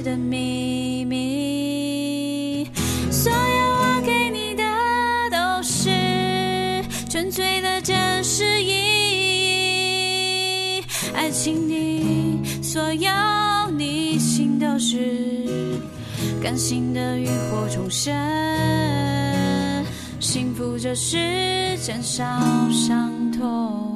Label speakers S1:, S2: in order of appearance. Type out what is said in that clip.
S1: 的秘密。所有我给你的都是纯粹的真实意义，爱情的所有逆行都是感性的浴火重生，幸福这世间少伤痛。